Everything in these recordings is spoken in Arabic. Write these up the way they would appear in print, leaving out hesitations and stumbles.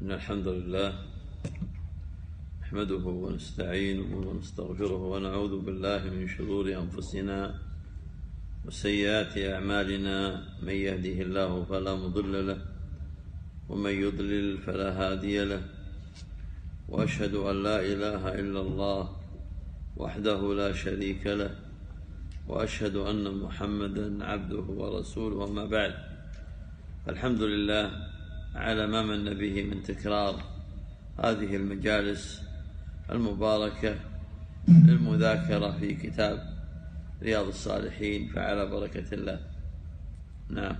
إن الحمد لله نحمده ونستعينه ونستغفره ونعوذ بالله من شرور أنفسنا وسيئات أعمالنا. من يهده الله فلا مضل له ومن يضلل فلا هادي له، وأشهد أن لا إله إلا الله وحده لا شريك له، وأشهد أن محمدا عبده ورسوله. وما بعد، الحمد لله على ما من به من تكرار هذه المجالس المباركة للمذاكرة في كتاب رياض الصالحين، فعلى بركة الله. نعم.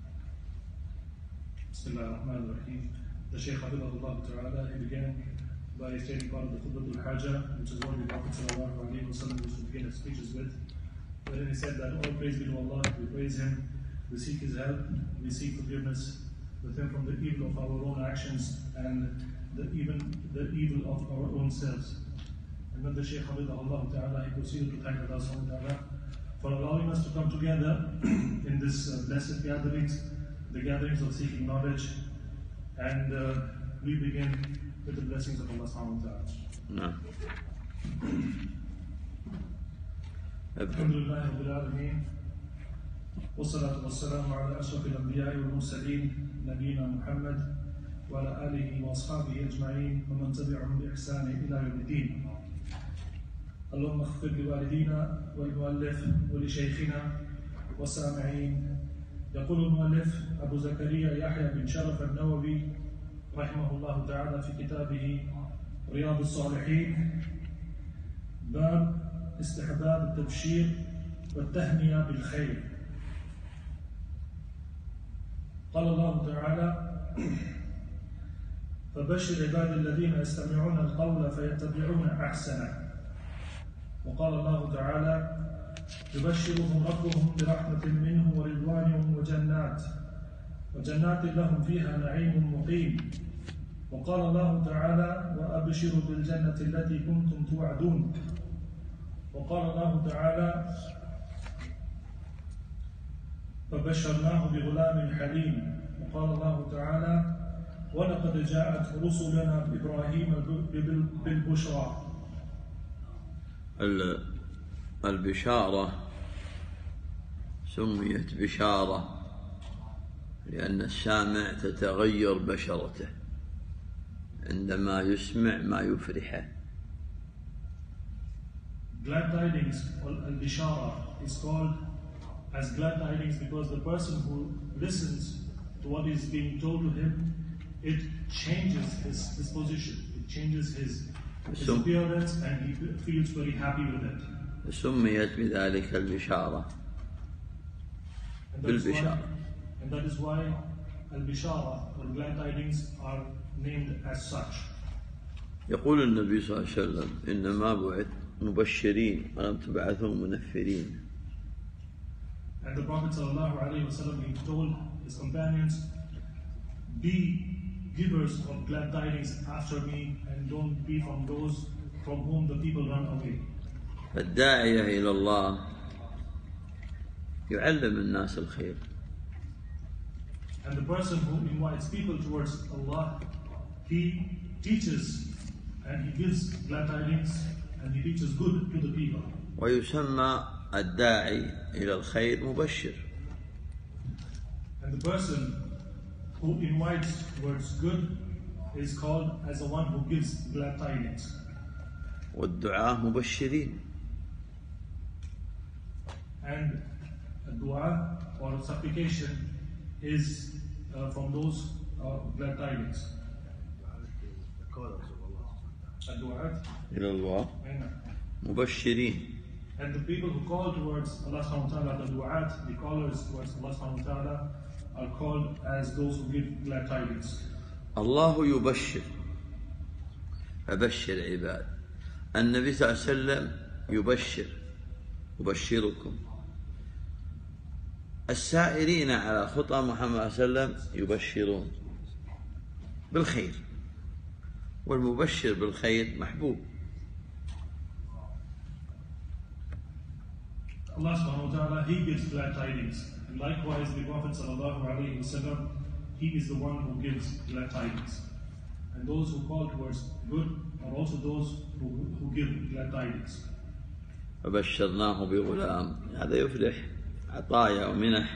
بسم الله الرحمن الرحيم. The Shaykh Habibullah Ta'ala, he began by stating part of the Khutbah al-Hajjah, which is what the Prophet Sallallahu Alaihi Wasallam used to begin his speeches with. Wherein he said that all praise be to Allah, we praise Him, we seek His help, we seek forgiveness with Him from the evil of our own actions and the evil of our own selves. And then the Shaykh Habibullah Ta'ala, he proceeded to thank Allah Subhanahu wa Ta'ala for allowing us to come together in this blessed gatherings, the gatherings of seeking knowledge, and we begin with the blessings of Allah Subhanahu wa Ta'ala. نعم. Alhamdulillah Rabbil Alameen, wassalatu wassalamu ala ashrafil anbiya'i wal mursalin, nabiyina Muhammad wa ala alihi wa ashabihi ajma'in wa man tabi'ahum bi ihsani ila yawmiddin. Allahumma ighfir li walidina wal muallif wa li shaykhina wa sami'in. يقول المؤلف أبو زكريا يحيى بن شرف النووي رحمه الله تعالى في كتابه رياض الصالحين: باب استحباب التبشير والتهنئة بالخير. قال الله تعالى: فبشر عباد الذين يستمعون القول فيتبعون أحسنه. وقال الله تعالى: يبشرهم ربهم برحمة منه ورضوان وجنات لهم فيها نعيم مقيم. وقال الله تعالى: وأبشروا بالجنة التي كنتم توعدون. وقال الله تعالى: فبشرناه بغلام حليم. وقال الله تعالى: ولقد جاءت رسلنا إبراهيم بالبشرى. البشارة سميت بشارة لأن السامع تتغير بشرته عندما يسمع ما يفرحه. Glad tidings, or al-bishara, is called as glad tidings because the person who listens to what is being told to him, it changes his disposition, it changes his appearance, and he feels very happy with it. سميت بذلك البشارة بالبشارة. And that is why al-bishara or glad tidings are named as such. يقول النبي صلى الله عليه وسلم: إنما بعث مبشرين ولم تبعثوا منفرين. And the Prophet sallallahu alaihi wasallam, he told his companions, be givers of glad tidings after me and don't be from those from whom the people run away. الداعية إلى الله يعلم الناس الخير. And the person who invites people towards Allah, he teaches and he gives glad tidings and he teaches good to the people. ويسمى الداعي إلى الخير مبشر. And the person who invites towards good is called as the one who gives glad tidings. والدعاء مبشرين. And a dua or supplication is from those glad tidings. إلى الله مبشرين. And the people who call towards Allah subhanahu wa ta'ala, the du'at, the callers towards Allah subhanahu wa ta'ala, are called as those who give glad tidings. الله يبشر، أبشر عباد. النبي صلى الله عليه وسلم يبشركم. السائرين على خطى محمد صلى الله عليه وسلم يبشرون بالخير، والمبشر بالخير محبوب. Allah subhanahu wa ta'ala, He gives glad tidings. And likewise the Prophet sallallahu alayhi wa sallam, he is the one who gives glad tidings. and those who call towards good are also those who give glad tidings. فبشرناه بغلام. هذا يفلح عطايا ومنح.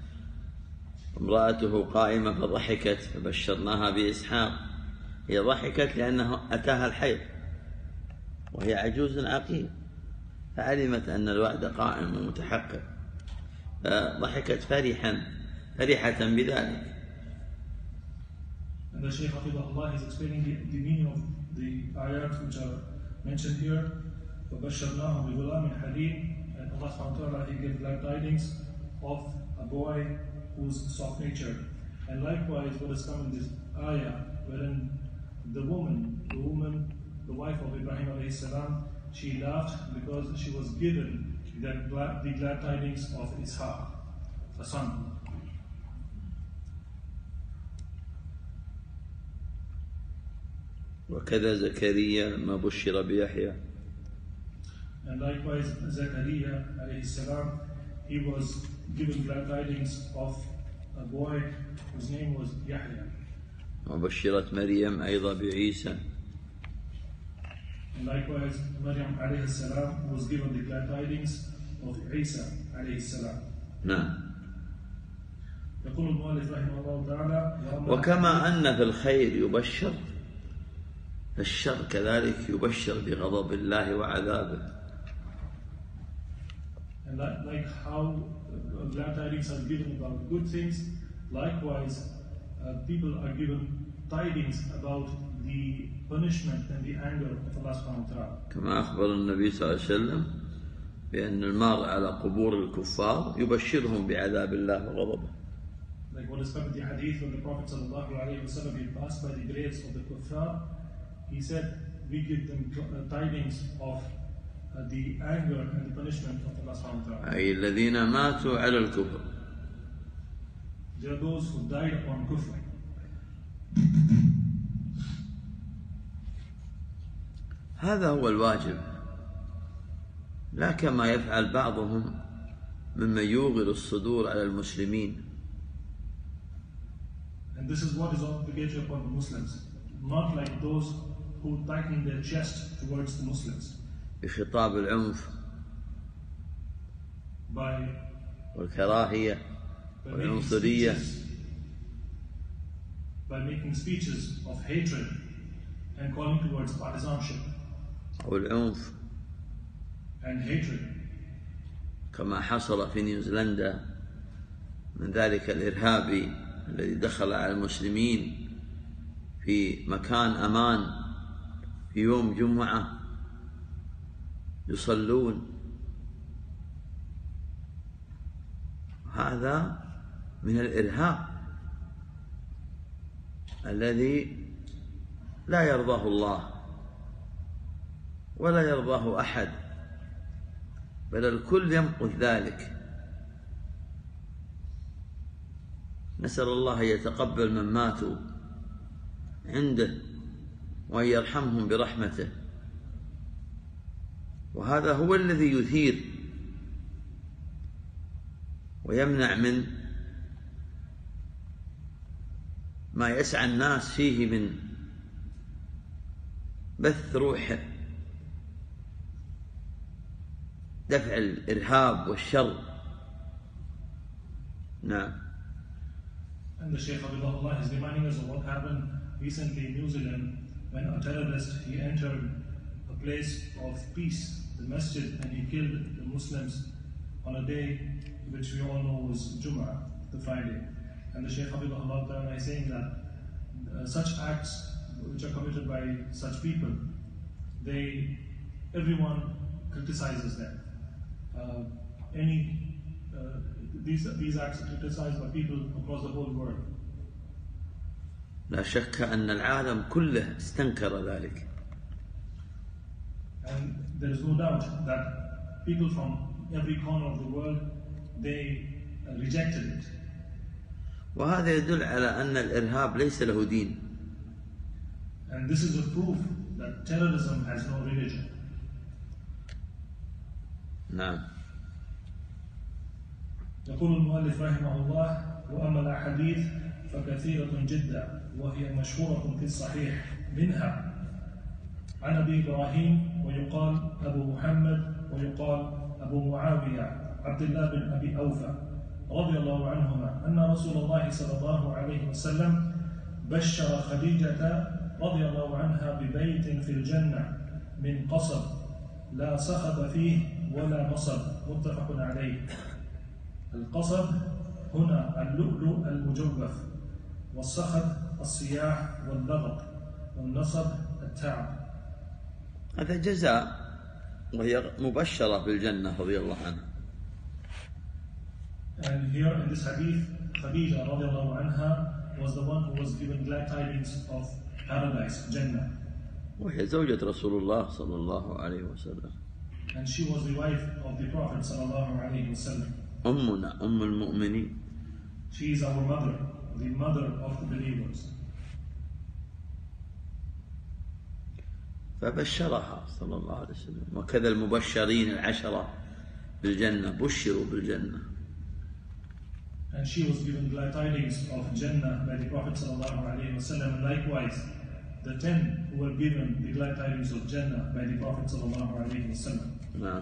امرأته قائمة فضحكت فبشرناها بإسحاق. هي ضحكت لأنه أتاها الحيض وهي عجوز عقيم، فعلمت أن الوعد قائم ومتحقق، فضحكت فرحة بذلك. And the Shaykh Hafidahullah is explaining the meaning of the ayat which are mentioned here. فَبَشَّرْنَاهُ بِغُلَامٍ حَلِيمٍ, and Allah subhanahu wa ta'ala, He gave glad tidings of a boy who's soft-natured. And likewise, what has come in this ayah, wherein the woman, the wife of Ibrahim alayhi salam, she laughed because she was given the glad tidings of Ishaq, a son. وكذا زكريا لما بشر بيحيى. And likewise, Zakaria alayhi salam, he was given glad tidings of a boy whose name was Yahya. وبشرت مريم أيضا بعيسى. And likewise, Maryam alayhi salam was given the glad tidings of Isa alayhi salam. نعم. يقول المؤلف رحمه الله تعالى: وكما أن في الخير يبشر، فالشر كذلك يبشر بغضب الله وعذابه. And like how glad tidings are given about good things, likewise people are given tidings about the punishment and the anger of Allah subhanahu wa ta'ala. كما أخبر النبي صلى الله عليه وسلم بأن المار على قبور الكفار يبشرهم بعذاب الله وغضبه. Like what is come in the hadith when the Prophet sallallahu alaihi wasallam he passed by the graves of the kuffar, he said, we give them tidings of the anger and the punishment of Allah subhanahu wa ta'ala. أي الذين ماتوا على الكفر. There are those who died upon kufr. هذا هو الواجب، لا كما يفعل بعضهم ممن يوغل الصدور على المسلمين. And this is what is obligatory upon the Muslims, not like those who tighten their chest towards the Muslims بخطاب العنف والكراهية والعنصرية، by making speeches of hatred and calling towards partisanship أو العنف and hatred, كما حصل في نيوزيلندا من ذلك الإرهابي الذي دخل على المسلمين في مكان أمان في يوم جمعة يصلون. هذا من الإرهاب الذي لا يرضاه الله ولا يرضاه أحد، بل الكل يمقت ذلك. نسأل الله أن يتقبل من ماتوا عنده وأن يرحمهم برحمته. وهذا هو الذي يثير ويمنع من ما يسعى الناس فيه من بث روح دفع الإرهاب والشر. نعم. And the Shaykh Abdullah is reminding us of what happened recently in New Zealand when a terrorist, he entered a place of peace, the masjid, and he killed the Muslims on a day which we all know was Jum'ah, the Friday. And the Shaykh Abdullah is saying that such acts which are committed by such people, everyone criticizes them. These acts are criticized by people across the whole world. لا شك أن العالم كله استنكر ذلك. And there is no doubt that people from every corner of the world, they rejected it. وهذا يدل على أن الإرهاب ليس له دين. And this is a proof that terrorism has no religion. نعم. يقول المؤلف رحمه الله: وأما الأحاديث فكثيرة جدا وهي مشهورة في الصحيح. منها عن أبي إبراهيم ويقال أبو محمد ويقال أبو معاوية عبد الله بن أبي أوفى رضي الله عنهما أن رسول الله صلى الله عليه وسلم بشر خديجة رضي الله عنها ببيت في الجنة من قصب لا صخب فيه ولا نصب، متفق عليه. القصب هنا اللؤلؤ المجوف، والصخب الصياح واللغط، والنصب التعب. هذا جزاء، وهي مبشرة بالجنة رضي الله عنها. And here in this hadith, Khadija radiallahu anha was the one who was given glad tidings of paradise, Jannah. وهي زوجة رسول الله صلى الله عليه وسلم. And she was the wife of the Prophet صلى الله عليه وسلم. أمنا أم المؤمنين. She is our mother, the mother of the believers. فبشرها صلى الله عليه وسلم، وكذا المبشرين العشرة بالجنة بشروا بالجنة. And she was given glad tidings of Jannah by the Prophet sallallahu alaihi wasallam. And likewise, the 10 who were given the glad tidings of Jannah by the Prophet sallallahu alaihi wasallam. نعم.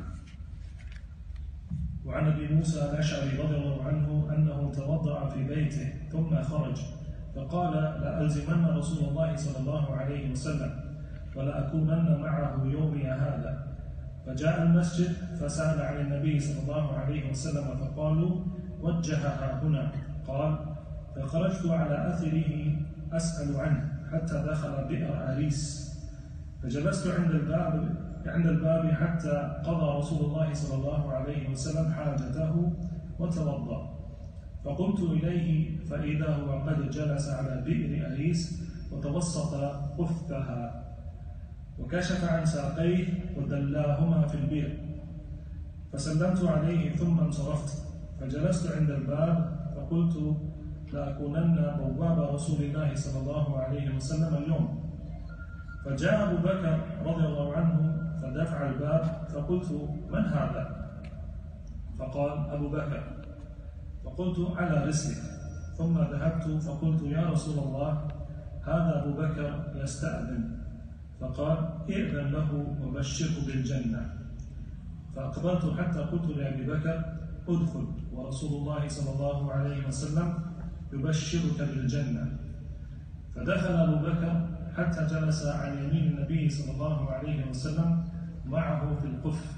وعن أبي موسى الأشعري رضي الله عنه أنه توضأ في بيته ثم خرج فقال: لألزمن رسول الله صلى الله عليه وسلم ولأكونن معه يومي هذا. فجاء المسجد فسأل عن النبي صلى الله عليه وسلم فقالوا: وجهها هنا. قال: فخرجت على أثره أسأل عنه حتى دخل بئر أريس، فجلست عند الباب حتى قضى رسول الله صلى الله عليه وسلم حاجته وتوضأ، فقمت إليه فإذا هو قد جلس على بئر أريس وتوسط قفها وكشف عن ساقيه ودلاهما في البئر، فسلمت عليه ثم انصرفت، فجلست عند الباب فقلت: لأكونن بواب رسول الله صلى الله عليه وسلم اليوم. فجاء أبو بكر رضي الله عنه فدفع الباب، فقلت: من هذا؟ فقال: أبو بكر. فقلت: على رسلك. ثم ذهبت فقلت: يا رسول الله، هذا أبو بكر يستأذن. فقال: ائذن له وبشره بالجنة. فأقبلت حتى قلت لأبي بكر: ادخل، ورسول الله صلى الله عليه وسلم يبشرك بالجنة. فدخل أبو بكر حتى جلس عن يمين النبي صلى الله عليه وسلم معه في القف،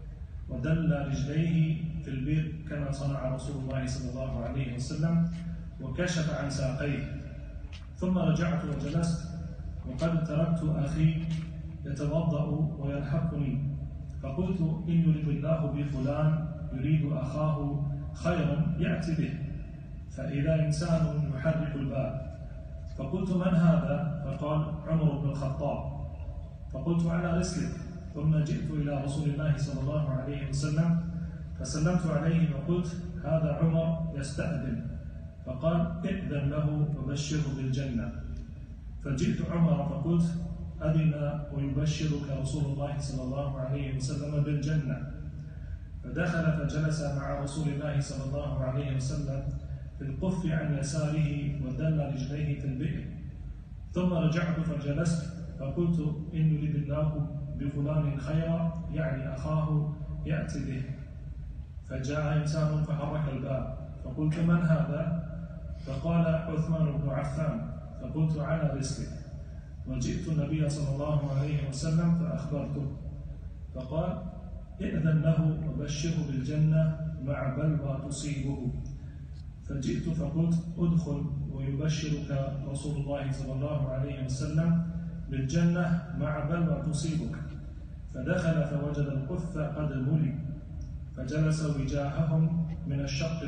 ودل رجليه في البئر كما صنع رسول الله صلى الله عليه وسلم، وكشف عن ساقيه. ثم رجعت وجلست وقد تركت أخي يتوضأ ويلحقني، فقلت: إن يريد الله بفلان يريد أخاه خيرا يأتي به. فإذا إنسان يحرك الباب، فقلت: من هذا؟ فقال: عمر بن الخطاب. فقلت: على رسلك. ثم جئت إلى رسول الله صلى الله عليه وسلم فسلمت عليه وقلت: هذا عمر يستأذن. فقال: ائذن له وبشره بالجنة. فجئت عمر فقلت: أذن ويبشرك رسول الله صلى الله عليه وسلم بالجنة. فدخل فجلس مع رسول الله صلى الله عليه وسلم في القف عن يساره ودل رجليه في البئر. ثم رجعت فجلست فقلت: إن يريد الله بفلان خيرا، يعني أخاه يأتي به. فجاء إنسان فحرك الباب، فقلت: من هذا؟ فقال: عثمان بن عفان. فقلت: على رسلك. وجئت النبي صلى الله عليه وسلم فأخبرته، فقال: ائذن له وبشره بالجنة مع بلوى تصيبه. فجئت فقلت: ادخل ويبشرك رسول الله صلى الله عليه وسلم بالجنة مع بلوى تصيبك. فدخل فوجد القف قد ملئ، فجلس وجاههم من الشق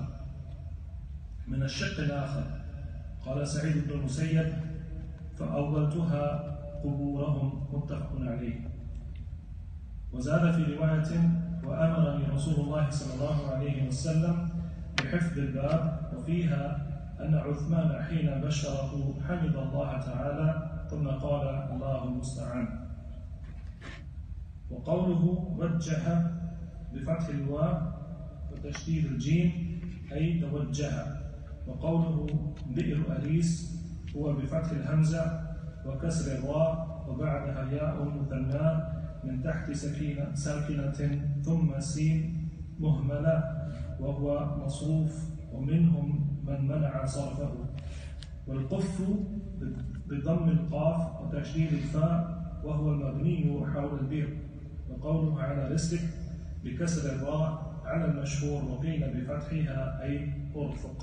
الآخر. قال سعيد بن المسيب: فأولتها قبورهم، متفق عليه. وزاد في رواية: وأمرني رسول الله صلى الله عليه وسلم بحفظ الباب، وفيها أن عثمان حين بشره حمد الله تعالى ثم قال: الله المستعان. وقوله وجه بفتح الواو وتشديد الجيم أي توجه، وقوله بئر أريس هو بفتح الهمزة وكسر الراء وبعدها ياء مثنى من تحت ساكنة ثم سين مهملة وهو مصروف ومنهم من منع صرفه. والقف بضم القاف وتشديد الفاء وهو المبني حول البئر. وقوله على رسلك بكسر الراء على المشهور وقيل بفتحها أي أرفق.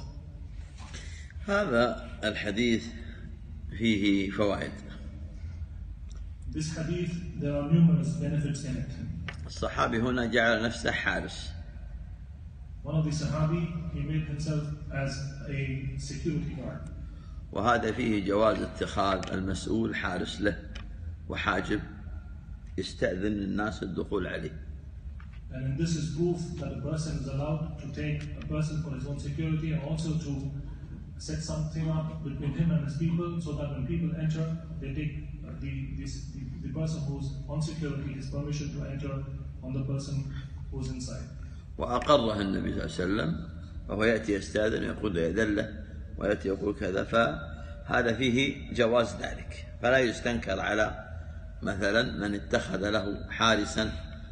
هذا الحديث فيه فوائد. This hadith, there are numerous benefits in it. الصحابي هنا جعل نفسه حارس. One of the Sahabi, he made himself as a security guard. وهذا فيه جواز اتخاذ المسؤول حارس له وحاجب يستأذن الناس الدخول عليه. And in this is proof that a person is allowed to take a person for his own security and also to set something up between him and his people so that when people enter, they take the person who's on security his permission to enter on the person who's inside. وأقره النبي صلى الله عليه وسلم وهو يأتي يستأذن ويقول يأذن له ويأتي يقول كذا، فهذا فيه جواز ذلك، فلا يستنكر على مثلا من اتخذ له حارسا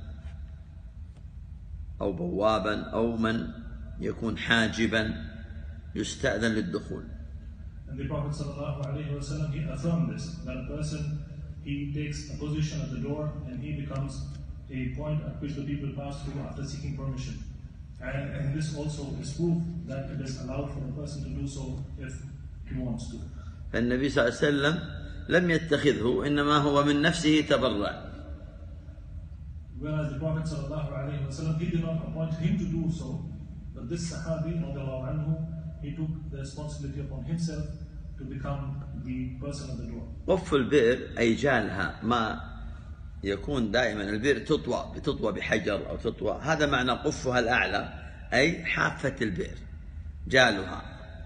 أو بوابا أو من يكون حاجبا يستأذن للدخول. And the Prophet ﷺ, he affirmed this, that a person, he takes a position at the door and he becomes a point at which the people pass through after seeking permission. And this also is proof that it is allowed for a person to do so if he wants to. فالنبي صلى الله عليه وسلم لم يتخذه، إنما هو من نفسه تبرع. Whereas the Prophet ﷺ, he did not appoint him to do so, but this Sahabi, he took the responsibility upon himself to become the person at the door. قف البئر أي جالها، ما يكون دائما البئر تطوى بحجر أو تطوى، هذا معنى قفها الأعلى أي حافة البئر جالها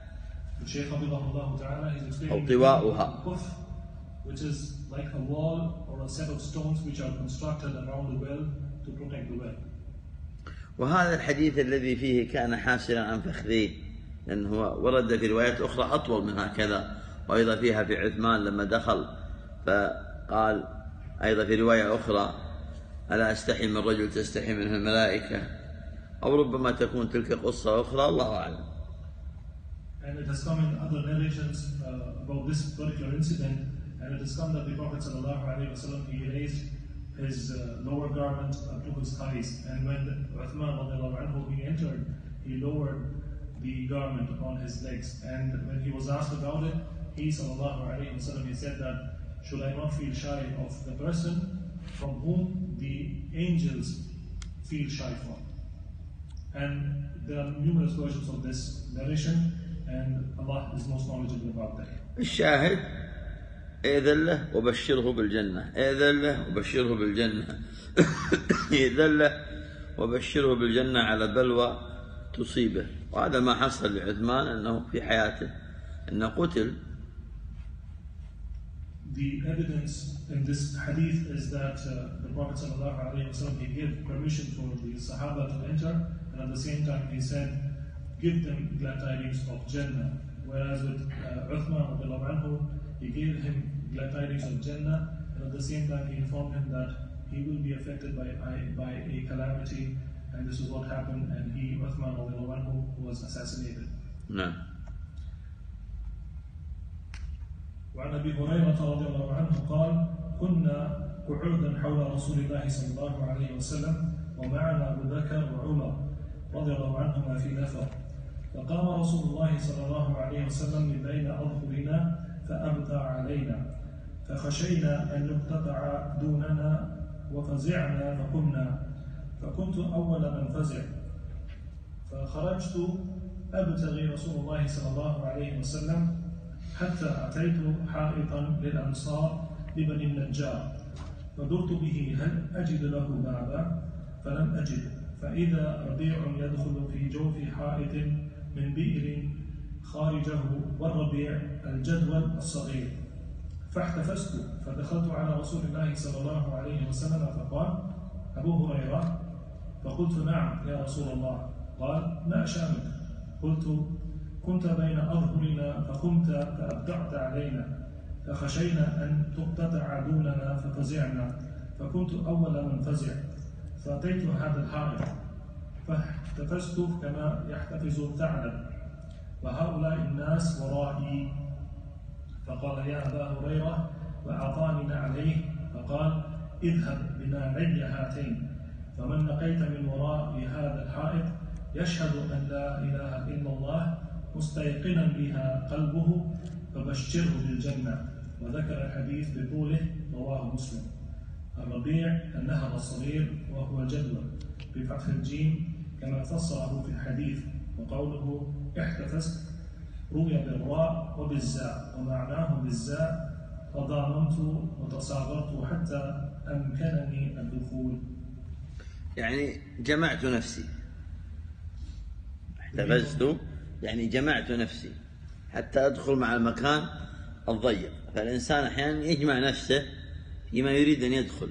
أو طواؤها. Which is like a wall or a set of stones which are constructed around the well to protect the well. وهذا الحديث الذي فيه كان حاسرا عن فخذيه، لأنه ورد في روايات أخرى أطول من هكذا، وأيضا فيها في عثمان لما دخل فقال أيضا في رواية أخرى ألا أستحي من رجل تستحي منه الملائكة، أو ربما تكون تلك قصة أخرى، الله أعلم. And it has come in other narrations about this particular incident, and it has come that the Prophet ﷺ, he raised his lower garment up to his thighs, and when Uthman he entered, he lowered the garment upon his legs, and when he was asked about it, he ﷺ, he said that, should I not feel shy of the person from whom the angels feel shy from? And there are numerous versions of this narration, and Allah is most knowledgeable about that. الشاهد إذن له وبشره بالجنة، إذن له وبشره بالجنة، إذن له وبشره بالجنة على بلوى تصيبه. وهذا ما حصل لعثمان أنه في حياته أنه قتل. The evidence in this hadith is that the Prophet ﷺ, he gave permission for the Sahaba to enter, and at the same time he said, give them glad tidings of Jannah. Whereas with Uthman, he gave him glad tidings of Jannah, and at the same time he informed him that he will be affected by a calamity, and this is what happened, and Uthman was assassinated. No. وعن أبي هريرة رضي الله عنه قال كنا قعودا حول رسول الله صلى الله عليه وسلم ومعنا أبو بكر وعمر رضي الله عنهما في نفر، فقام رسول الله صلى الله عليه وسلم من بين أظهرنا فأبدى علينا، فخشينا أن يقتطع دوننا وفزعنا فقمنا، فكنت أول من فزع، فخرجت أبتغي رسول الله صلى الله عليه وسلم حتى أتيت حائطا للأنصار لبني النجار، فدرت به هل أجد له بابا، فلم أجد، فإذا ربيع يدخل في جوف حائط من بئر خارجه، والربيع الجدول الصغير، فاحتفزت فدخلت على رسول الله صلى الله عليه وسلم فقال أبو هريرة، فقلت نعم يا رسول الله، قال ما شأنك؟ قلت كنت بين أظهرنا فقمت فأبدعت علينا فخشينا أن تقتطع دوننا ففزعنا فكنت أول من فزع فأتيت هذا الحائط فاحتفزت كما يحتفز الثعلب وهؤلاء الناس ورائي فقال يا أبا هريرة وأعطاني عليه فقال اذهب بنعلي هاتين فمن لقيت من وراء هذا الحائط يشهد أن لا إله إلا الله مستيقنا بها قلبه فبشره بالجنة. وذكر الحديث بطوله رواه مسلم. الربيع النهر الصغير وهو جدول بفتح الجيم كما فسره في الحديث. وقوله احتفزت روي بالراء وبالزاء ومعناه بالزاء تضامنت وتصاغرت حتى أمكنني الدخول. يعني جمعت نفسي. احتفزت يعني جمعت نفسي حتى أدخل مع المكان الضيق. فالإنسان أحيانا يجمع نفسه فيما يريد أن يدخل.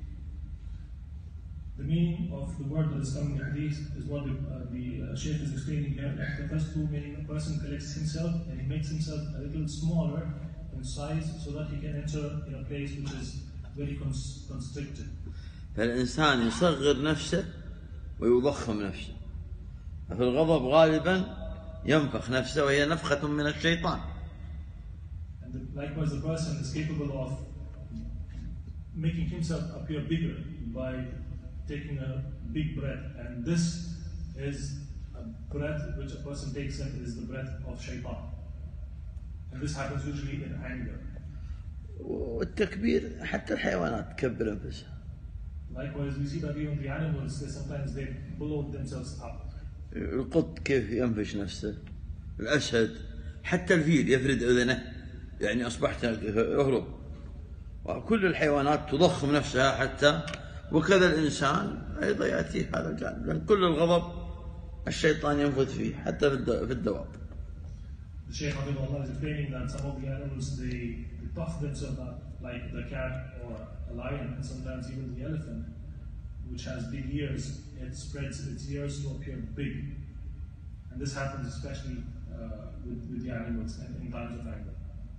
The meaning of the word that is coming in the hadith is what the Shaykh is explaining here. احتفزت meaning a person collects himself and he makes himself a little smaller in size so that he can enter in a place which is very constricted. فالإنسان يصغر نفسه ويضخم نفسه. ففي الغضب غالبا ينفخ نفسه وهي نفخة من الشيطان. And likewise the person is capable of making himself appear bigger by taking a big breath, and this is a breath which a person takes in is the breath of shaitan. And this happens usually in anger. والتكبير حتى الحيوانات تكبر أنفسها. Likewise, we see that even the animals, sometimes they blow themselves up. القط كيف ينفش نفسه، الأسد، حتى الفيل يفرد أذنه، يعني أصبحت أهرب. وكل الحيوانات تضخم نفسها حتى، وكذا الإنسان أيضا يأتي هذا الجانب، لأن كل الغضب الشيطان ينفذ فيه حتى في الدواب. The Shaykh Habibullah is explaining that some of the animals they puff themselves up, like the cat or a lion, and sometimes even the elephant, which has big ears, it spreads its ears to appear big. And this happens especially with the animals and in times of anger.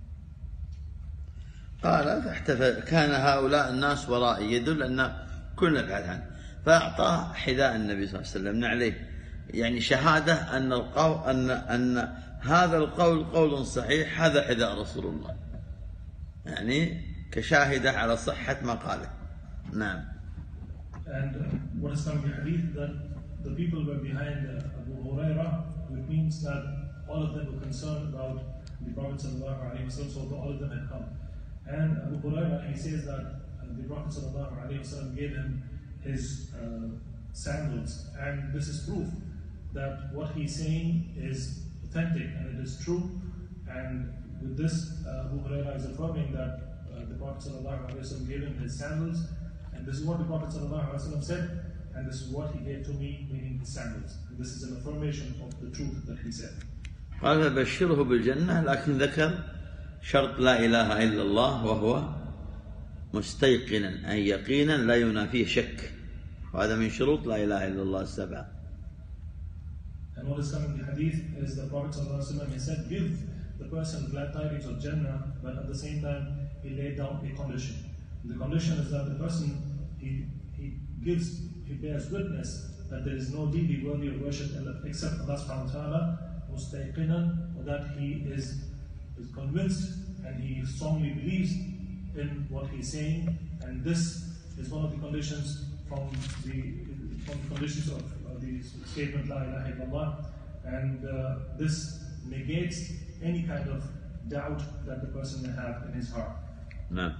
قال فاحتفل كان هؤلاء الناس ورائي، يدل أن كلنا نبحث عنه. فأعطاه حذاء النبي صلى الله عليه وسلم نعليه، يعني شهادة أن هذا القول قول صحيح، هذا حذاء رسول الله، يعني كشاهدة على صحة ما قاله. نعم. And what is coming in the hadith that the people were behind Abu Huraira, which means that all of them were concerned about the Prophet sallallahu alaihi wasallam, so all of them had come. And Abu Huraira, he says that the Prophet sallallahu alaihi wasallam gave him his sandals, and this is proof that what he's saying is authentic and it is true. And with this, Abu Huraira is affirming that the Prophet sallallahu alaihi wasallam gave him his sandals, and this is what the Prophet sallallahu alaihi wasallam said, and this is what he gave to me, meaning his sandals. And this is an affirmation of the truth that he said. قال بشره بالجنة، لكن ذكر شرط لا إله إلا الله وهو مستيقنا أي يقينا لا ينافيه شك، وهذا من شروط لا إله إلا الله السبعة. And what is coming in the hadith is the Prophet sallallahu alaihi wasallam, he said, give the person glad tidings of Jannah, but at the same time he laid down a condition. The condition is that the person he bears witness that there is no deity worthy of worship except Allah subhanahu wa ta'ala, mustayqinan, or that he is convinced and he strongly believes in what he's saying, and this is one of the conditions from the conditions of the statement La ilaha illallah, and this negates any kind of doubt that the person may have in his heart. نعم.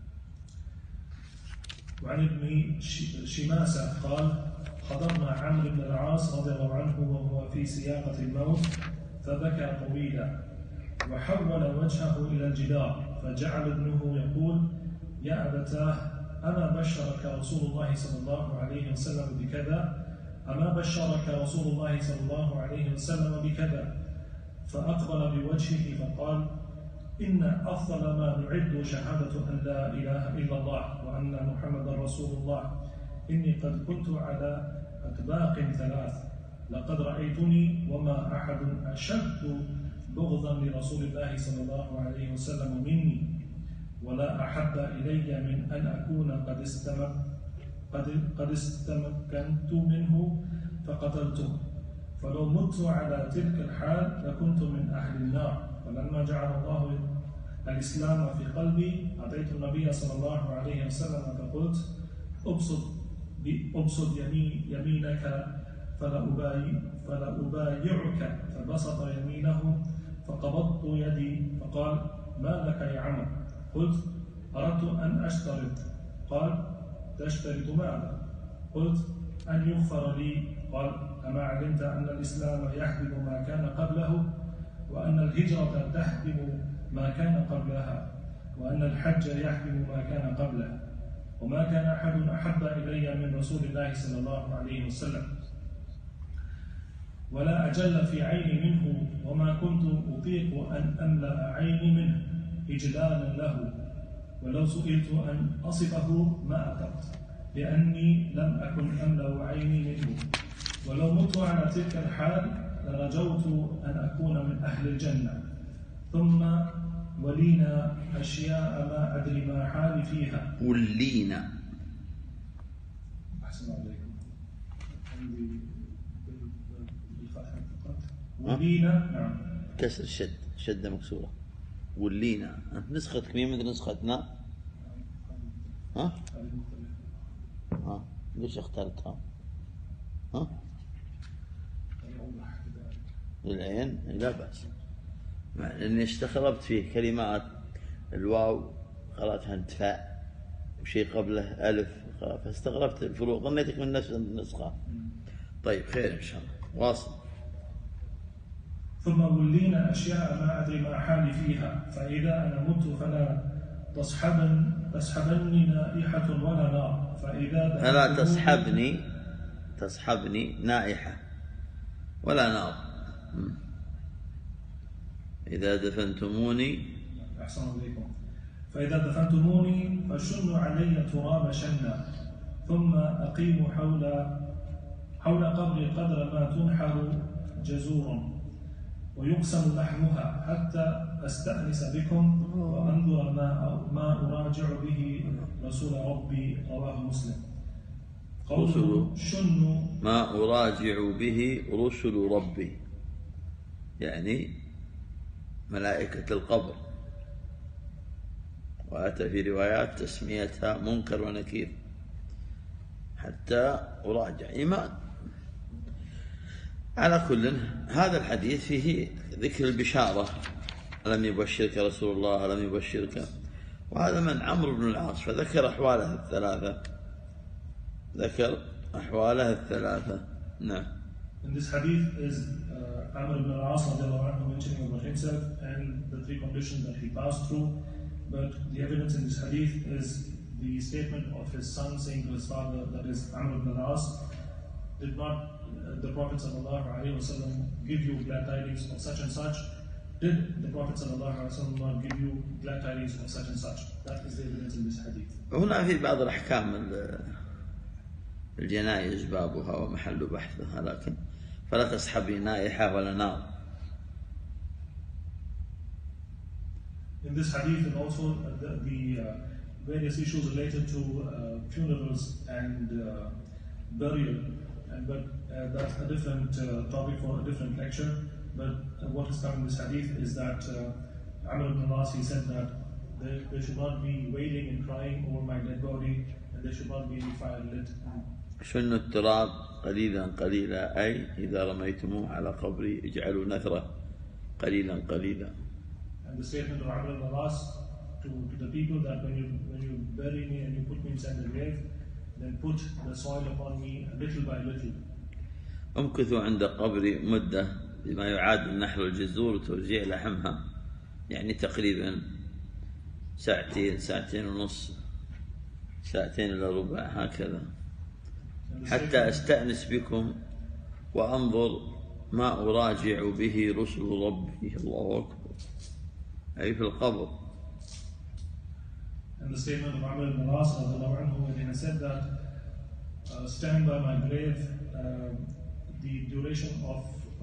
وعن ابن شماسة قال حضرنا عمرو بن العاص رضي الله عنه وهو في سياقة الموت فبكى طويلا وحول وجهه إلى الجدار فجعل ابنه يقول يا أبتاه أما بشرك رسول الله صلى الله عليه وسلم بكذا أما بشرك رسول الله صلى الله عليه وسلم بكذا فأقبل بوجهه فقال إن أفضل ما نعد شهادة أن لا إله إلا الله وأن محمد رسول الله إني قد كنت على أطباق ثلاث لقد رأيتني وما أحد أشد بغضا لرسول الله صلى الله عليه وسلم مني، ولا أحب إلي من أن أكون قد استمكنت منه فقتلته، فلو مت على تلك الحال لكنت من أهل النار. فلما جعل الله الإسلام في قلبي أتيت النبي صلى الله عليه وسلم فقلت أبسط يمينك فلا أبايعك، فبسط يمينه فقبضت يدي فقال ما لك يا عمر؟ قلت أردت أن أشترط. قال تشترط ماذا؟ قلت أن يغفر لي. قال أما علمت أن الإسلام يهدم ما كان قبله، وأن الهجرة تهدم ما كان قبلها، وأن الحج يهدم ما كان قبله، وما كان أحد أحب إلي من رسول الله صلى الله عليه وسلم ولا أجل في عيني منه، وما كنت أطيق أن أملأ عيني منه إجلالا له، ولو سئلت أن أصفه ما أتقت، لأني لم أكن أملأ عيني منه، ولو مت على تلك الحال لرجوت أن أكون من أهل الجنة. ثم ولينا أشياء ما أدري ما حالي فيها. ولينا. أحسن عليكم. بالفتحة فقط. ولينا. نعم. كسر الشد، شدة مكسورة. ولينا. نسختك مين مثل نسختنا؟ ها؟ ليش اخترتها؟ ها؟ للعين لا بأس، لأني استغربت فيه كلمات الواو قرأتها انتفاء وشيء قبله ألف، فاستغربت الفروق، ظنيتك من نفس النسخة. طيب خير إن شاء الله، واصل. ثم ولينا أشياء ما أدري ما حالي فيها، فإذا أنا مت فلا تصحبني نائحة ولا نار، فإذا لا تصحبني نائحة ولا نار. إذا دفنتموني. أحسن عليكم. فإذا دفنتموني فشنوا علي تراب شنا، ثم أقيموا حول قبري قدر ما تنحر جزور ويقسم لحمها، حتى أستأنس بكم وأنظر ما أراجع به رسول ربي. رواه مسلم. قوله شنوا ما أراجع به رسل ربي، يعني ملائكة القبر، وأتى في روايات تسميتها منكر ونكير، حتى أراجع إيمان. على كل، هذا الحديث فيه ذكر البشارة، ألم يبشرك رسول الله ألم يبشرك، وهذا من عمرو بن العاص، فذكر أحواله الثلاثة. نعم. In this hadith is Amr ibn al-As mentioning about himself and the three conditions that he passed through, but the evidence in this hadith is the statement of his son saying to his father, that is Amr ibn al-As, did not the Prophet ﷺ give you glad tidings of such and such? Did the Prophet ﷺ not give you glad tidings of such and such? That is the evidence in this hadith. هنا في بعض الأحكام الجنائز بابها ومحل بحثها، لكن فلا تصحبني نائحة ولا نار. In this hadith and also the various issues related to funerals and burial, but that's a different topic for a different lecture. But what has come in this hadith is that Amr ibn al-As, he said that there should not be wailing and crying over my dead body, and there should not be any fire lit. شن التراب قليلا قليلا، أي إذا رميتموه على قبري اجعلوا نثره قليلا قليلا. And the statement of Amr ibn al-As to the people that when you bury me and you put me inside the grave, then put the soil upon me little by little. امكثوا عند قبري مدة بما يعادل نحر الجزور وتوزيع لحمها، يعني تقريبا ساعتين ونص، ساعتين إلى ربع هكذا، حتى أستأنس بكم وأنظر ما أراجع به رسل ربي. الله أكبر، أي في القبر. And the statement of Amr ibn al-As when he said that stand by my grave the duration of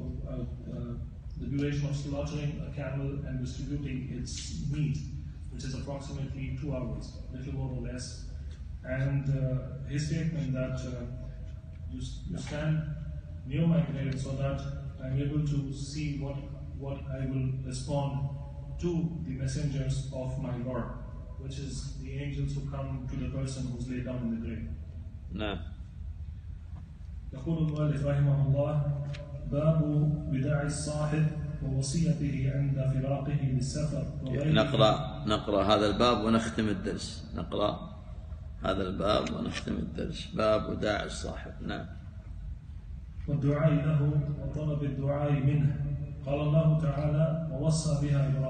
slaughtering a camel and distributing its meat, which is approximately 2 hours, little more or less. And his statement that you stand near my grave so that I'm able to see what I will respond to the messengers of my Lord, which is the angels who come to the person who's laid down in the grave. نعم. يقول المؤلف رحمه الله: باب وداع الصاحب ووصيته عند فراقه للسفر. نقرأ هذا الباب ونختم الدرس. نقرأ هذا الباب ونختم الدرس. باب وداع الصاحب. نعم. والدعاء له وطلب الدعاء منه. قال الله تعالى: ووصى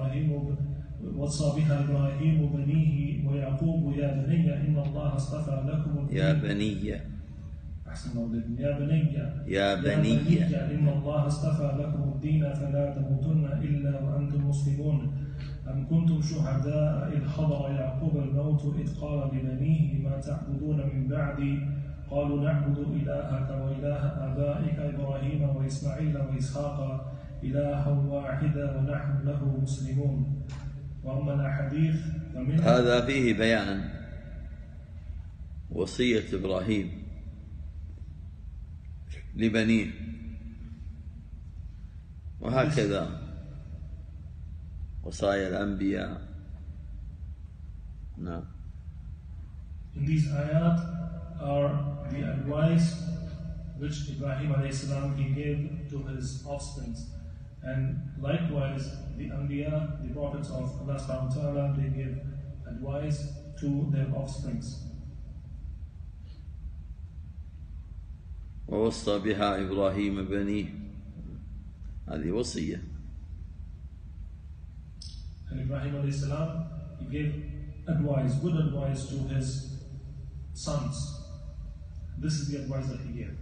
بها إبراهيم بنيه ويعقوب يا بني إن الله اصطفى لكم الدين. يا بني إن الله اصطفى لكم الدين فلا تموتن إلا وأنتم مسلمون. أم كنتم شهداء إذ حضر يعقوب الموت إذ قال لبنيه ما تعبدون من بعدي قالوا نعبد إلهك وإله آبائك إبراهيم وإسماعيل وإسحاق إلها واحدا ونحن له مسلمون. وأما الأحاديث هذا فيه بيان وصية إبراهيم لبنيه، وهكذا وصايا الأنبياء. نعم. In these ayat are the advice which Ibrahim a.s. he gave to his offspring, and likewise the Anbiya, the prophets of Allah subhanahu wa ta'ala, they gave advice to their offsprings. ووصى بها إبراهيم بنيه، هذه وصية. And Ibrahim a.s. he gave advice, good advice to his sons. This is the advice that he gave.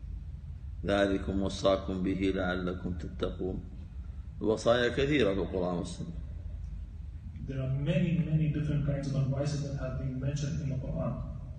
ذلكم وصاكم به لعلكم تتقون. الوصايا كثيرة في القرآن والسنة. There are many different kinds of advices that have been mentioned in the Quran.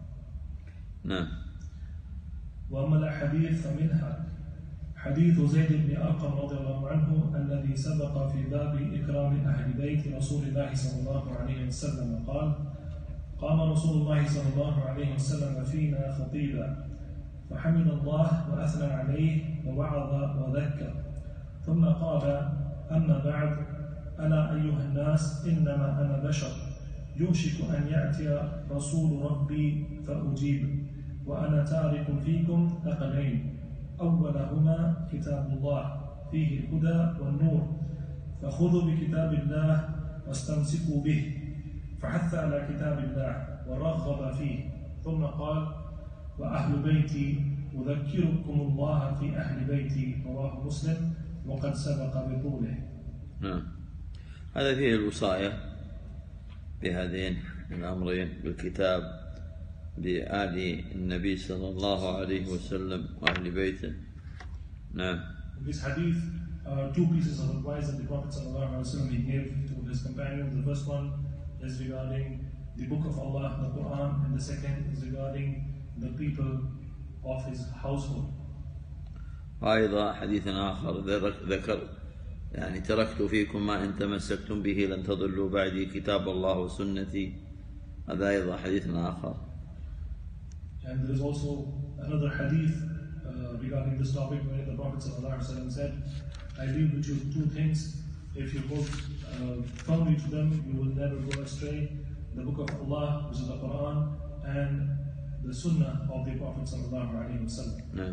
نعم. وأما الأحاديث فمنها حديث زيد بن أرقم رضي الله عنه الذي سبق في باب إكرام أهل بيت رسول الله صلى الله عليه وسلم قال: قام رسول الله صلى الله عليه وسلم فينا خطيبا فحمد الله وأثنى عليه ووعظ وذكر، ثم قال: أما بعد، ألا أيها الناس إنما أنا بشر يوشك أن يأتي رسول ربي فأجيب، وأنا تارك فيكم ثقلين، أولهما كتاب الله فيه الهدى والنور، فخذوا بكتاب الله واستمسكوا به، فحث على كتاب الله ورغب فيه، ثم قال: وأهل بيتي أذكركم الله في أهل بيتي، رواه مسلم وقد سبق بطوله. هذا فيه الوصاية بهذين الأمرين، بالكتاب، بآل النبي صلى الله عليه وسلم وأهل بيته. نعم. In this hadith are two pieces of advice that the Prophet sallallahu alaihi wasallam he gave to his companions. The first one is regarding the book of Allah, the Quran, and the second is regarding the people of his household. وأيضا حديث آخر ذكر يعني تركت فيكم ما إن تمسكتم به لن تضلوا بعدي كتاب الله وسنتي. هذا أيضا حديث آخر. And there is also another hadith regarding this topic where the Prophet ﷺ said, I leave with you two things. If you hold firmly to them, you will never go astray. The book of Allah, which is the Quran, and the Sunnah of the Prophet ﷺ.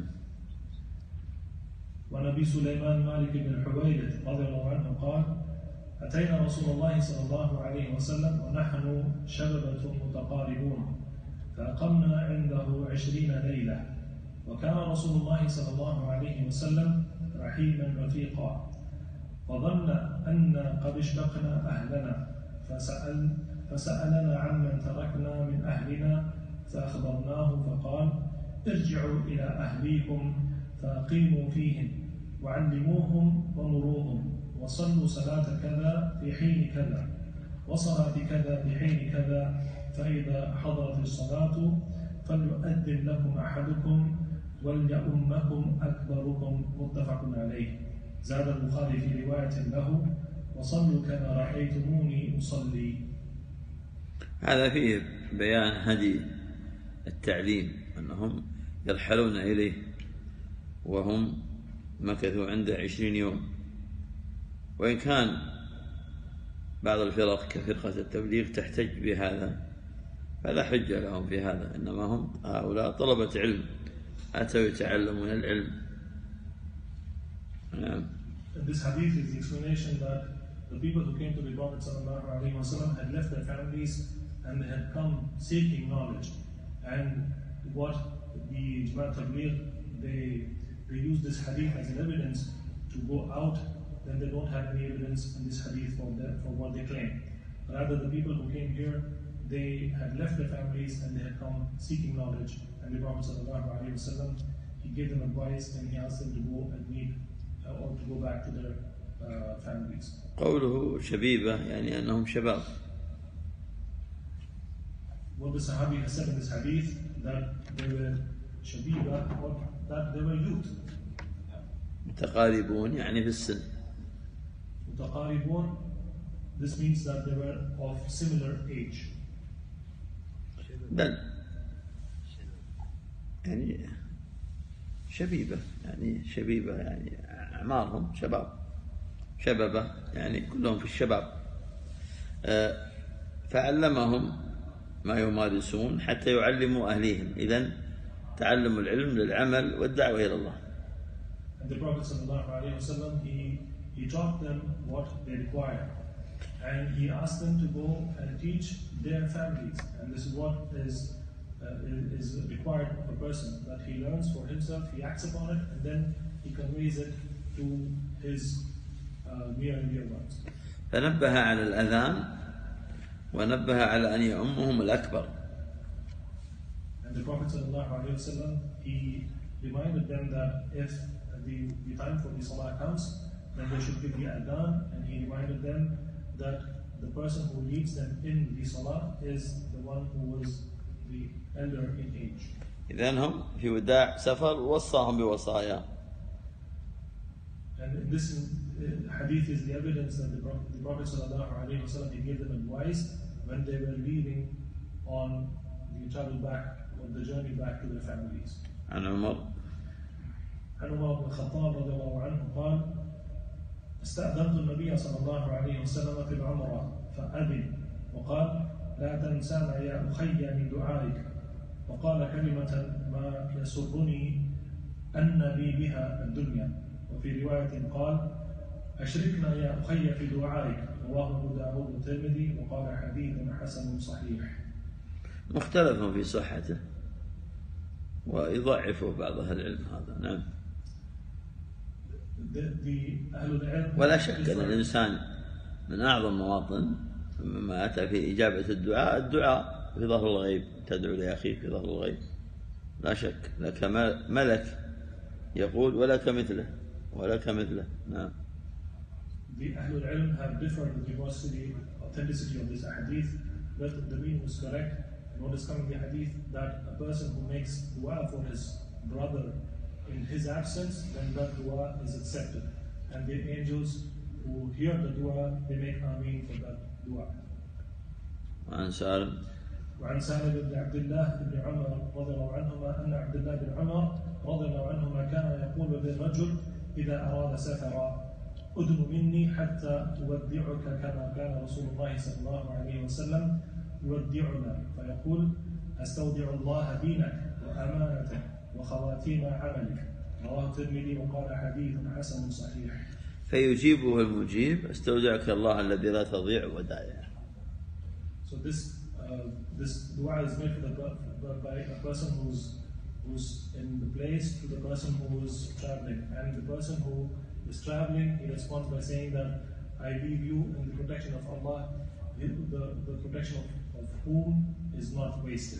وعن أبي سليمان مالك بن الحويرث رضي الله عنه قال: أتينا رسول الله صلى الله عليه وسلم ونحن شببة متقاربون، فأقمنا عنده 20 ليلة، وكان رسول الله صلى الله عليه وسلم رحيما رفيقا، فظن أن قد اشتقنا أهلنا، فسألنا عمن تركنا من أهلنا، فأخبرناه فقال: ارجعوا إلى أهليكم فأقيموا فيهم وعلموهم ومروهم، وصلوا صلاة كذا في حين كذا، وصلاة كذا في حين كذا، فإذا حضرت الصلاة فليؤذن لكم أحدكم وليؤمكم أكبركم متفق عليه. زاد البخاري في رواية له وصلوا كما رأيتموني أصلي. هذا فيه بيان هدي التعليم أنهم يرحلون إليه وهم مكثوا عنده 20 يوم، وإن كان بعض الفرق كفرقة التبليغ تحتج بهذا فلا حجة لهم في هذا، إنما هم هؤلاء طلبة علم أتوا يتعلمون العلم. This hadith is the explanation that the people who came to the Prophet ﷺ had left their families and they had come seeking knowledge. And what the Jamaat Tabligh, they use this hadith as an evidence to go out, then they don't have any evidence in this hadith for what they claim. Rather, the people who came here, they had left their families and they had come seeking knowledge. And the Prophet ﷺ, he gave them advice and he asked them to go and meet or to go back to their families. قوله شبيبة يعني أنهم شباب. What the Sahabi has said in this hadith, that they were shabiba, or that they were youth. متقاربون يعني في السن. متقاربون, this means that they were of similar age. بل يعني شبيبة يعني أعمارهم شبابة يعني كلهم في الشباب. فعلمهم ما يمارسون حتى يعلموا أهليهم. إذن تعلم العلم للعمل والدعوة إلى الله. And the Prophet ﷺ, he taught them what they require, and he asked them to go and teach their families. And this is what is required of a person, that he learns for himself, he acts upon it, and then he conveys it to his near and dear ones. فنبه على الأذان ونبه على أن يؤمهم الأكبر. And the Prophet ﷺ, he reminded them that if the time for the salah comes, then they should give the adhan, and he reminded them that the person who leads them in the salah is the one who was the elder in age. إذن هم في وداع سفر وصاهم بوصايا. And this hadith is the evidence that the Prophet ﷺ, he gave them advice when they were leaving on the travel back, or the journey back to their families. عن عمر بن الخطاب رضي الله عنه قال: استأذنت النبي صلى الله عليه وسلم في العمرة فأذن وقال: لا تنسانا يا أخي من دعائك. وقال كلمة ما يسرني أن لي بها الدنيا. وفي رواية قال: أشركنا يا أخي في دعائك. رواه أبو داود والترمذي وقال حديث حسن صحيح. مختلف في صحته ويضعفه بعض أهل العلم هذا. نعم. ولا شك أن الإنسان من أعظم مواطن مما أتى في إجابة الدعاء في ظهر الغيب. تدعو لأخيك في ظهر الغيب، لا شك. لك ملك يقول ولك مثله. نعم. The Ahlul Ilm have differed with regards to the authenticity of this hadith, but the meaning is correct. And what is coming in the hadith, that a person who makes dua for his brother in his absence, then that dua is accepted. And the angels who hear the dua, they make ameen for that dua. وعن سالم بن عبد الله بن عمر رضي الله عنهما أن عبد الله بن عمر رضي الله عنهما كان يقول للرجل إذا أراد سفرا: أدن مني حتى أودعك كما كان رسول الله صلى الله عليه وسلم يودعنا، فيقول: أستودع الله دينك وأمانتك وخواتيم عملك. رواه الترمذي وقال حديث حسن صحيح. فيجيبه المجيب: استودعك الله الذي لا تضيع ودائعه. So this dua is made by a person who's in the place to the person who is traveling, and the person who is traveling, he responds by saying that I leave you in the protection of Allah, the protection of whom is not wasted.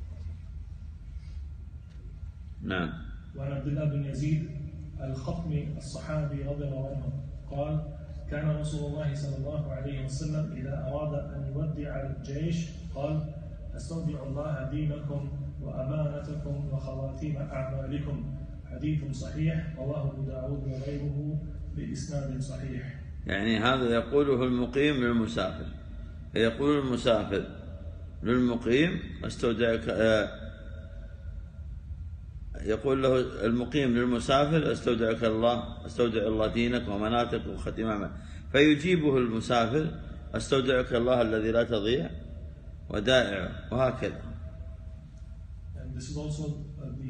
نعم. وعن عبد الله بن يزيد الخطمي الصحابي رضي الله عنه قال: كان رسول الله صلى الله عليه وسلم إذا أراد أن يودع الجيش قال: أستودع الله دينكم وأمانتكم وخواتيم أعمالكم. حديث صحيح رواه أبو داود وغيره بإسناد صحيح. يعني هذا يقوله المقيم للمسافر، فيقول المسافر للمقيم استودعك، يقول له المقيم للمسافر استودعك الله، استودع الله دينك وأماناتك وخاتم أعمالك، فيجيبه المسافر استودعك الله الذي لا تضيع ودائعه، وهكذا. And this is also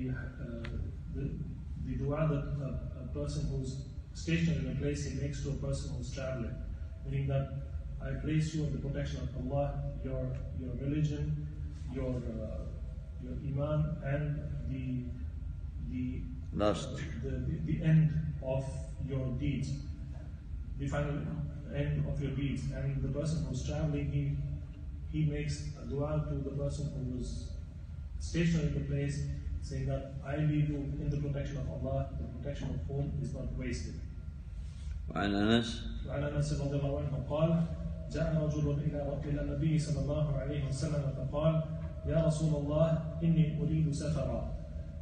the dua that a person who's stationed in a place he makes to a person who's traveling, meaning that I place you in the protection of Allah, your religion, your iman, and the end of your deeds, the final end of your deeds. And the person who's traveling, he makes a dua to the person who was stationed in the place, saying that I leave you in the protection of Allah, the protection of whom is not wasted. وعن أنس رضي الله عنه قال: جاء رجل إلى النبي صلى الله عليه وسلم فقال: يا رسول الله إني أريد سفرا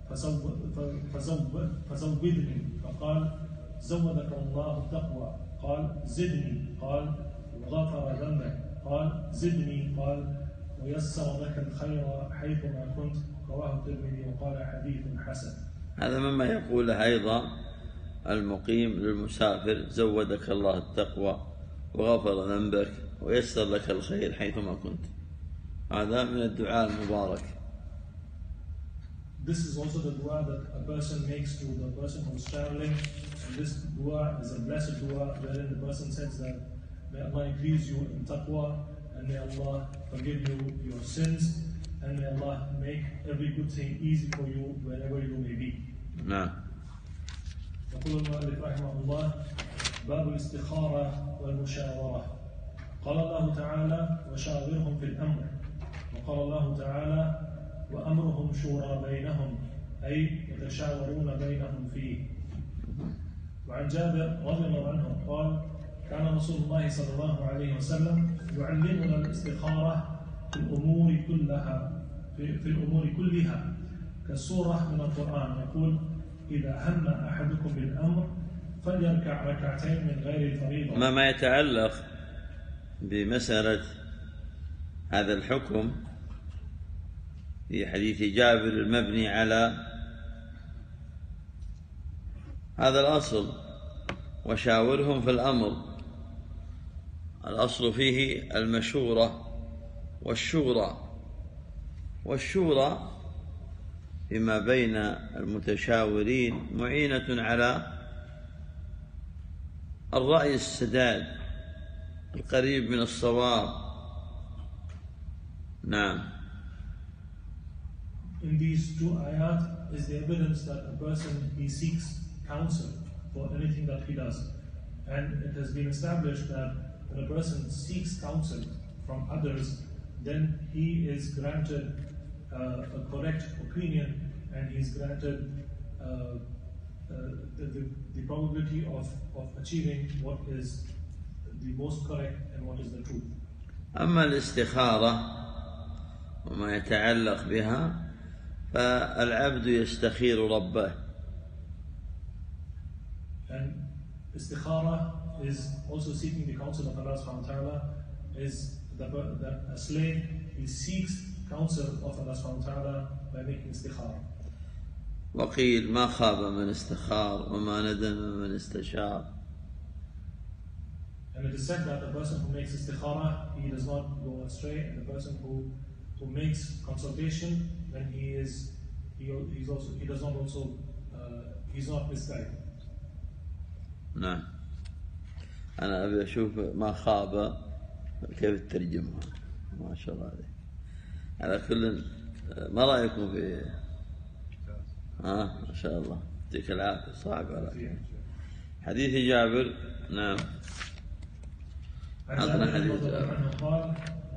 فزودني. فقال: زودك الله التقوى. قال: زدني. قال: وغفر ذنبك. قال: زدني. قال: ويسر لك الخير حيثما كنت. رواه الترمذي وقال حديث حسن. هذا مما يقوله أيضا المقيم للمسافر: زودك الله التقوى وغفر ذنبك ويسر لك الخير حيثما كنت. هذا من الدعاء المبارك. This is also the dua that a person makes to the person who is traveling, and this dua is a blessed dua wherein the person says that may Allah increase you in taqwa, and may Allah forgive you your sins, and may Allah make every good thing easy for you wherever you may be. نعم. يقول المؤلف رحمه الله: باب الاستخارة والمشاورة. قال الله تعالى: وشاورهم في الأمر. وقال الله تعالى: وأمرهم شورى بينهم، أي يتشاورون بينهم فيه. وعن جابر رضي الله عنه قال: كان رسول الله صلى الله عليه وسلم يعلمنا الاستخارة في الأمور كلها كالسورة من القرآن. يقول: إذا هم أحدكم بالأمر فليركع ركعتين من غير الفريضة. ما يتعلق بمسألة هذا الحكم في حديث جابر المبني على هذا الأصل: وشاورهم في الأمر. الأصل فيه المشورة والشورى، والشورى فيما بين المتشاورين معينة على الرأي السداد القريب من الصواب. نعم. In these two ayat is the evidence that a person, he seeks counsel for anything that he does. And it has been established that when a person seeks counsel from others, then he is granted a correct opinion, and he is granted the probability of achieving what is the most correct and what is the truth. أما الاستخارة وما يتعلق بها فالعبد يستخير ربه. And istikhara is also seeking the counsel of Allah subhanahu wa ta'ala, is that a slave, he seeks counsel of Allah subhanahu wa ta'ala by making istikhara. وقيل: ما خاب من استخار وما ندم من استشار. And it is said that the person who makes istikhara, he does not go astray, and the person who makes consultation, then he's not misguided. نعم. أنا أبي أشوف ما خاب كيف تترجمها. ما شاء الله عليه. على كل، ما رأيكم في ما شاء الله، يعطيك العافية. صعب على حديث جابر. نعم. أعطنا حديث جابر.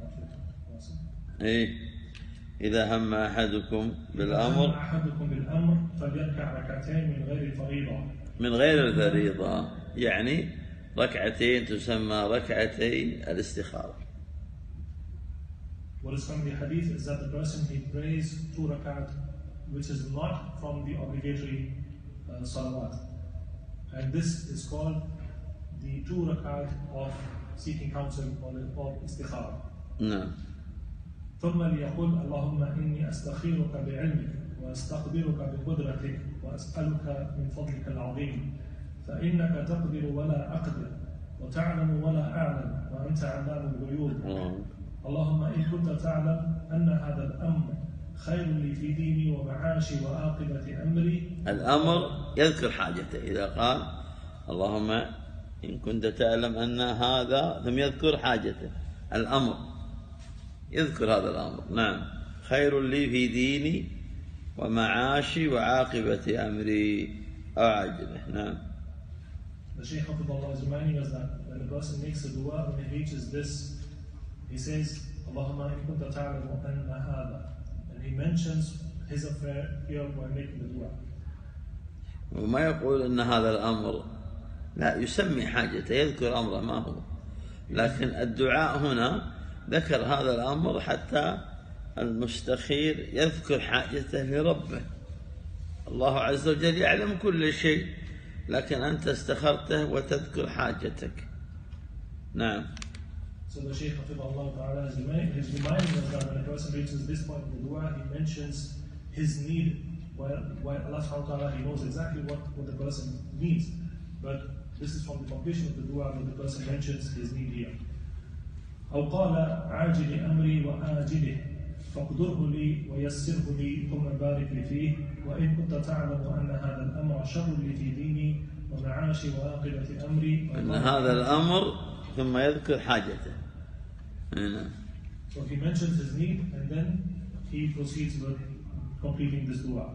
إذا هم أحدكم بالأمر فليركع ركعتين من غير الفريضة. من غير الفريضة يعني ركعتين تسمى ركعتي الاستخارة. What is from the hadith is that the person he prays 2 rakat, which is not from the obligatory salawat. And this is called the 2 rakat of seeking counsel or istikhara. No. ثم ليقول اللهم إني أستخيرك بعلمك وأستقدرك بقدرتك وأسألك من فضلك العظيم فإنك تقدر ولا أقدر وتعلم ولا أعلم وأنت علام الغيوب. اللهم إن كنت تعلم أن هذا الأمر خير لي في ديني ومعاشي وعاقبة أمري. الأمر يذكر حاجته، إذا قال اللهم إن كنت تعلم أن هذا، ثم يذكر حاجته. الأمر يذكر هذا الأمر، نعم، خير لي في ديني ومعاشي وعاقبة أمري أو عاجله. نعم. The Shaykh Hafidhullah is reminding us that when a person makes a dua, when he reaches this, he says, Allahumma in kunta ta'lamu anna hadha. And he mentions his affair here while making the dua. وما يقول أن هذا الأمر، لا، يسمي حاجته، يذكر أمره ما هو. لكن الدعاء هنا ذكر هذا الأمر حتى المستخير يذكر حاجته لربه. الله عز وجل يعلم كل شيء، لكن أنت استخرته وتذكر حاجتك. نعم. So the Shaykh Hafidhullah Ta'ala is reminding us that when a person reaches this point in the dua, he mentions his need. While Allah subhanahu wa ta'ala, he knows exactly what the person needs. But this is from the completion of the dua that the person mentions his need here. أو قال عاجل أمري وآجله فاقدره لي ويسره لي ثم بارك لي فيه وإن كنت تعلم أن هذا الأمر شر لي في ديني ومعاشي وعاقبة أمري. أن هذا الأمر ثم يذكر حاجته. So he mentions his need and then he proceeds with completing this dua.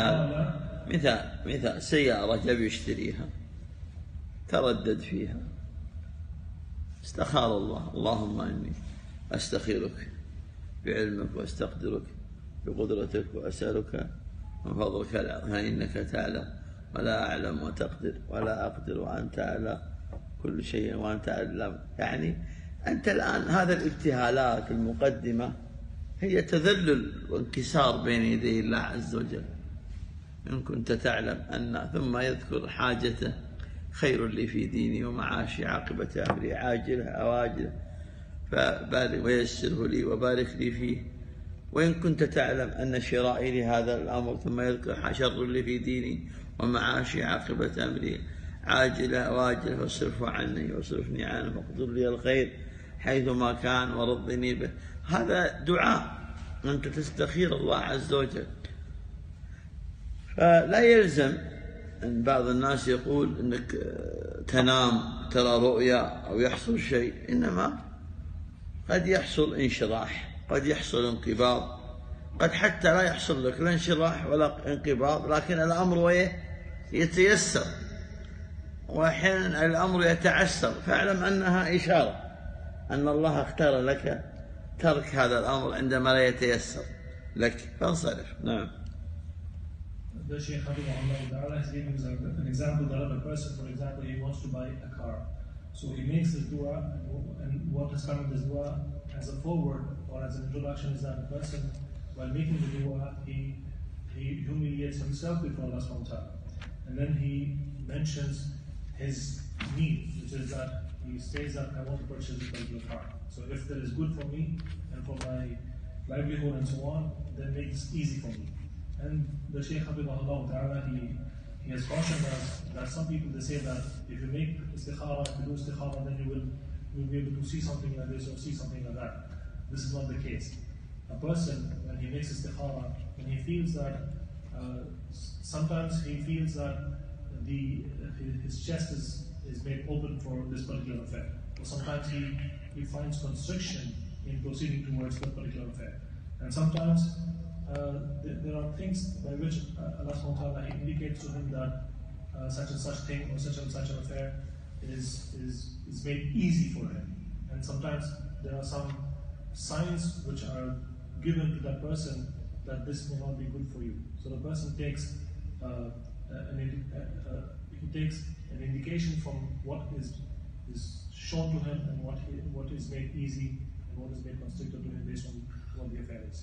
مثال سيارة جاب يشتريها، تردد فيها، استخار الله، اللهم إني أستخيرك بعلمك وأستقدرك بقدرتك وأسألك من فضلك فإنك تعلم ولا أعلم وتقدر ولا أقدر وأنت على كل شيء وأنت علام. يعني أنت الآن هذا الابتهالات المقدمة هي تذلل وانكسار بين يدي الله عز وجل. إن كنت تعلم أن، ثم يذكر حاجته، خير لي في ديني ومعاشي عاقبة أمري عاجله أواجله فبارك ويسره لي وبارك لي فيه وإن كنت تعلم أن شرائي لهذا الأمر، ثم يذكر شر لي في ديني ومعاشي عاقبة أمري عاجله أواجله فاصرفه عني واصرفني عنه واقدر لي الخير حيثما كان ورضني به. هذا دعاء، أنت تستخير الله عز وجل. فلا يلزم أن بعض الناس يقول أنك تنام ترى رؤيا أو يحصل شيء، إنما قد يحصل انشراح، قد يحصل انقباض، قد حتى لا يحصل لك لا انشراح ولا انقباض، لكن الأمر يتيسر، وأحيانا الأمر يتعسر، فاعلم أنها إشارة أن الله اختار لك ترك هذا الأمر عندما لا يتيسر لك فانصرف. نعم. The Shaykh Hafidhullah Ta'ala is giving an example that of a person, for example, he wants to buy a car. So he makes this dua, and what has come in this dua as a forward or as an introduction is that the person, while making the dua, he humiliates himself before Allah subhanahu wa ta'ala. And then he mentions his need, which is that he says that I want to purchase a particular car. So if there is good for me and for my livelihood and so on, then make this easy for me. And the Shaykh Hafidhullah Ta'ala, he has cautioned us that some people, they say that if you make istikhara, if you do istikhara, then you will be able to see something like this or see something like that. This is not the case. A person, when he makes istikhara, when he feels that, sometimes he feels that his chest is made open for this particular affair. Or sometimes he finds constriction in proceeding towards that particular affair. And sometimes there are things by which Allah subhanahu wa ta'ala indicates to him that such and such thing or such and such an affair is made easy for him. And sometimes there are some signs which are given to that person that this may not be good for you. So the person takes an indication from what is shown to him and what is made easy and what is made constricted to him based on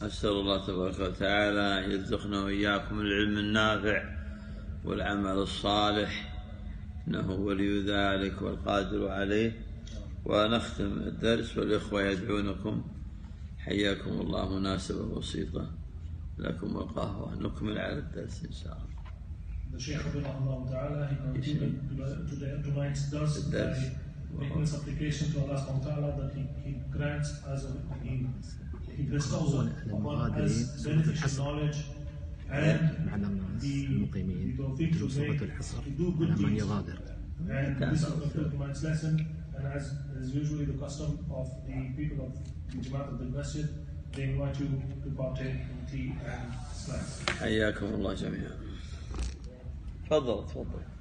أسأل الله تبارك وتعالى أن يرزقنا وإياكم العلم النافع والعمل الصالح، إنه ولي ذلك والقادر عليه. ونختم الدرس والإخوة يدعونكم. حياكم الله. مناسبة بسيطة لكم القهوة. نكمل على الدرس إن شاء الله. The Shaykh Abdullah Ta'ala, he concluded tonight's dars by making supplication to Allah subhanahu wa ta'ala that he grants us, he bestows upon us beneficial knowledge and المقيمين بصورة الحصر على من يغادر. And this will conclude tonight's lesson. And as usually the custom of the people of the Jamaat of the Masjid, they invite you to partake in tea and snacks. حياكم الله جميعا. تفضل.